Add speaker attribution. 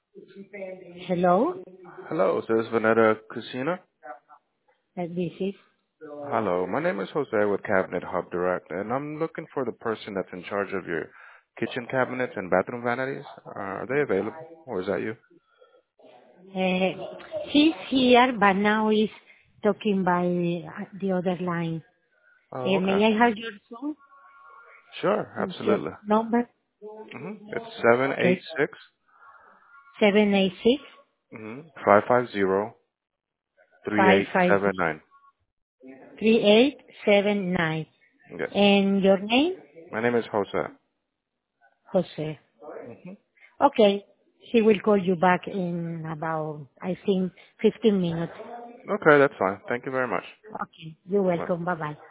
Speaker 1: Hello,
Speaker 2: Hello, is this Vanetta Casina?
Speaker 1: this is.
Speaker 2: Hello, my name is Jose with Cabinet Hub Direct, and I'm looking for the person that's in charge of your kitchen cabinets and bathroom vanities. Are they available, or is that you?
Speaker 1: She's here, but now is talking by the other line.
Speaker 2: Oh,
Speaker 1: May
Speaker 2: okay.
Speaker 1: I have your phone?
Speaker 2: Sure,
Speaker 1: Your
Speaker 2: absolutely.
Speaker 1: number?
Speaker 2: It's seven eight
Speaker 1: Okay,
Speaker 2: six
Speaker 1: 786
Speaker 2: 550 3879. Yes.
Speaker 1: And your name?
Speaker 2: My name is Jose.
Speaker 1: Jose. Okay, she will call you back in about, I think, 15 minutes.
Speaker 2: Okay, that's fine. Thank you very much.
Speaker 1: Okay, you're
Speaker 2: Bye.
Speaker 1: welcome. Bye-bye.